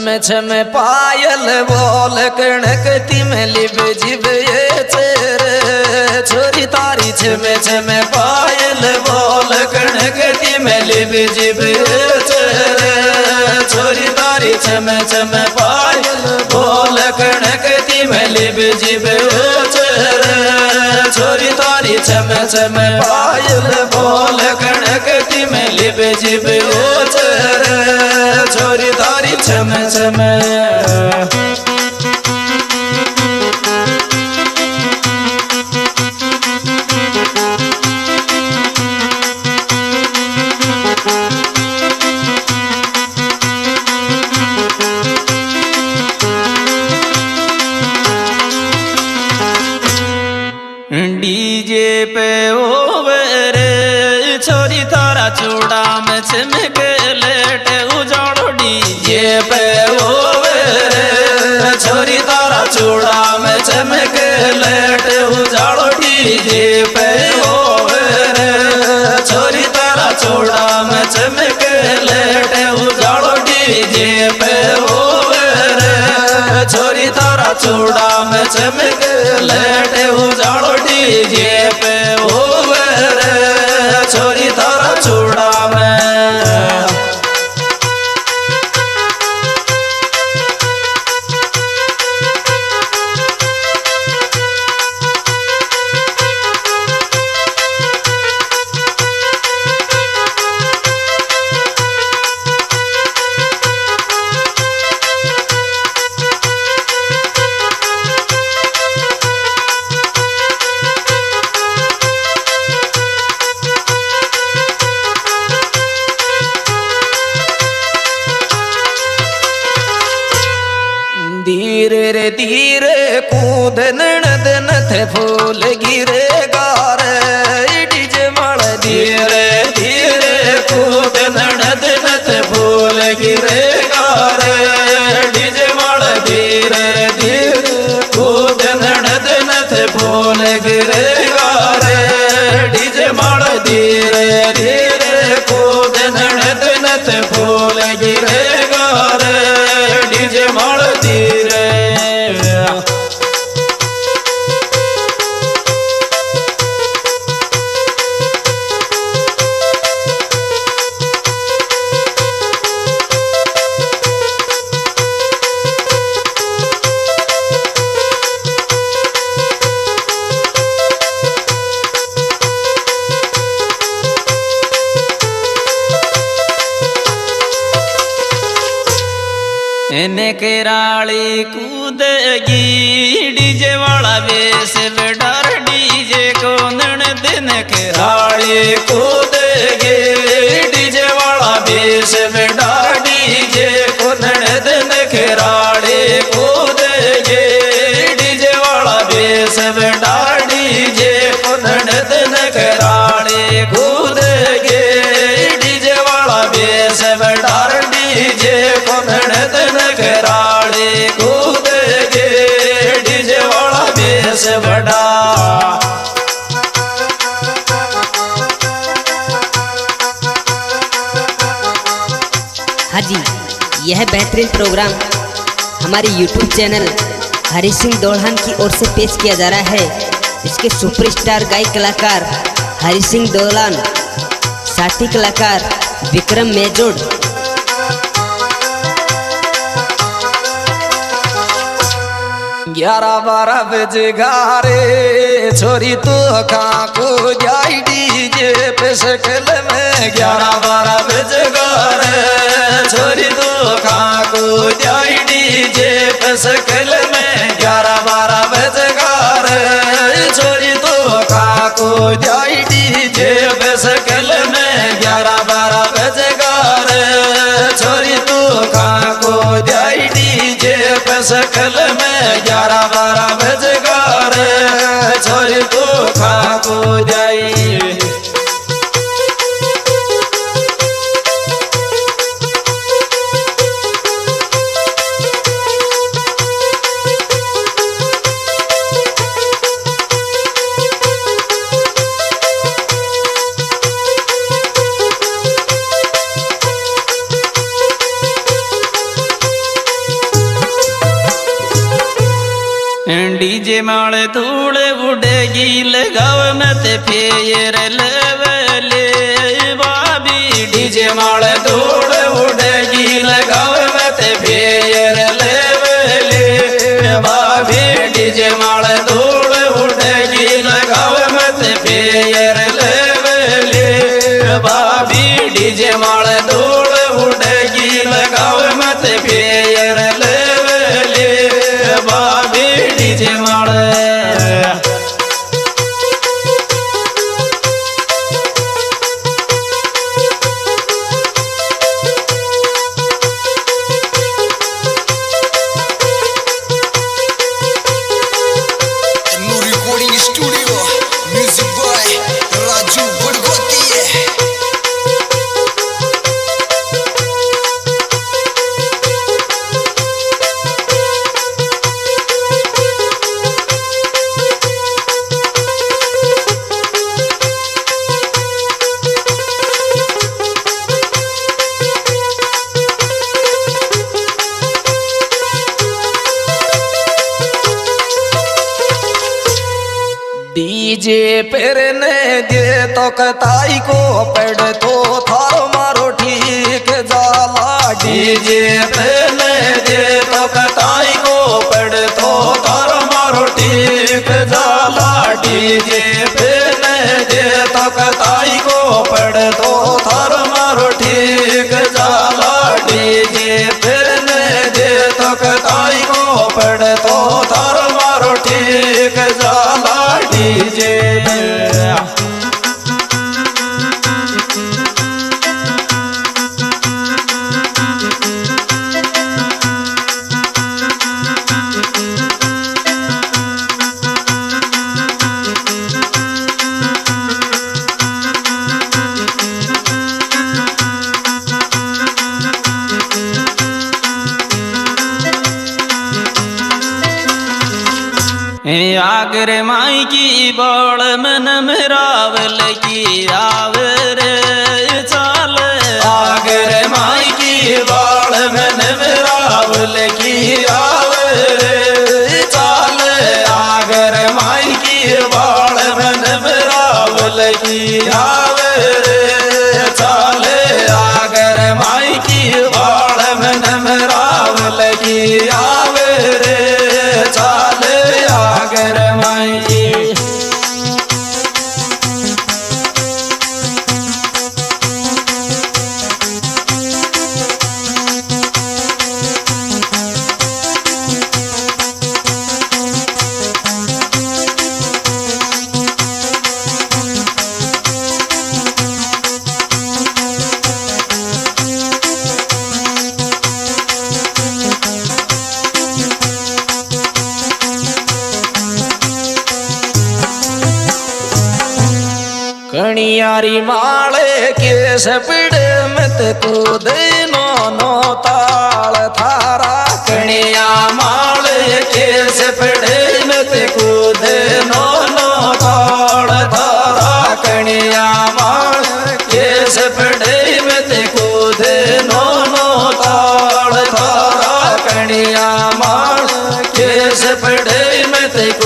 छम छम पायल बोल कणकती में लिब जिब ये चेरे छोरी तारी छम छम पायल बोल कणकती में लिब जिब ये चेरे छोरी तारी छम छम पायल बोल कणकती में लिब जिब ये चेरे छोरी तारी छम छम पायल बोल कणकती में लिब जिब ये चेरे छोरी तारी छम छम डीजे पे ओवर छोरी तारा चूड़ा में चमक लेट उजाड़ो डीजे पे ओवर छोरी तारा चूड़ा में चमक लेट उजाड़ो डीजे पे ओवर छोरी तारा चूड़ा में चमक लेट उजाड़ो डीजे पे ओवर छोरी तारा चूड़ा में चमक लेट उजाड़ो डीजे पे ओवर छोरी तारा चूड़ा में धीरे रे धीरे कूद ननद नथ फूल गिरे गारे डीजे माल धीरे धीरे कूद ननद नथ फूल गिरे गारे डीजे माल धीरे धीरे कूद ननद नथ फूल गिरे गारे डीजे माल धीरे धीरे कूद ननद नथ फूल गिरे गारे डीजे माल धीरे इन्हें केराली कूदेगी डीजे वाला बेस डर डीजे को दिन केराली कूदेगी डीजे वाला बेस डर डीजे को दिन केराली कूदेगी डीजे वाला बेस डर डीजे को दिन केराली कूदेगी डीजे वाला बेस डर डीजे को दिन कराड़े कूद गे डीजे वाला बेस बड़ा हाँ जी, यह बेहतरीन प्रोग्राम हमारे YouTube चैनल हरि सिंह दोलहन की ओर से पेश किया जा रहा है। इसके सुपरस्टार गायक कलाकार हरि सिंह दोलहन, साथी कलाकार विक्रम मेजोड़। 11-12 बजे गारे छोरी तो काको जाई डीजे पे सकल में 11-12 बजे गारे छोरी तो काको जाई डीजे पे सकल में 11-12 बजे गारे छोरी तो काको जाई डीजे पे सकल में 11-12 बजे गारे छोरी तो काको जाई डीजे पे सकल में 11-12 बजे गारे छोरी तो खाको जाई। डीजे माले धूड़ उड़ेगी लगाव मत फेर लेवले बाबी डीजे माले धूड़ उड़ेगी लगाव मत फेर लेवले बाबी डीजे माले धूड़ उड़ेगी लगाव मत फेर लेवले बाबी डीजे माले धूड़ उड़ेगी लगाव मत फेर लेवले बाबी डीजे माले डीजे पेरने दे तो कताई को पड़ तो थारो मारो ठीक जाला डीजे पेरने दे तो कताई को पड़ तो थारो मारो ठीक जाला डीजे पेरने दे तो कताई को पड़ तो थारो मारो ठीक जाला डीजे पेरने दे तो कताई को पड़ तो थारो मारो ठीक जाला डीजे आगरे माई की बाल मन मेरावल की आवरे चाल आगरे माई की बाल मन मेरावल की आवरे चाल आगरे माई की बाल मन मेरावल की आवरे चाल आगरे माई की बाल मन मेरावल की आवरे चाल आगर माई कणियारी माले केस पिड़ मत कूद नो ताल थारा कणिया माले केस पिड़ मत कूद नो ताल थारा कणिया माले केस पिड़ मत कूद नो ताल थारा कणिया माले केस पिड़ मत